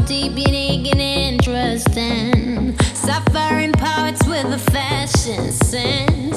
deep eating and interesting. Suffering poets with a fashion sense.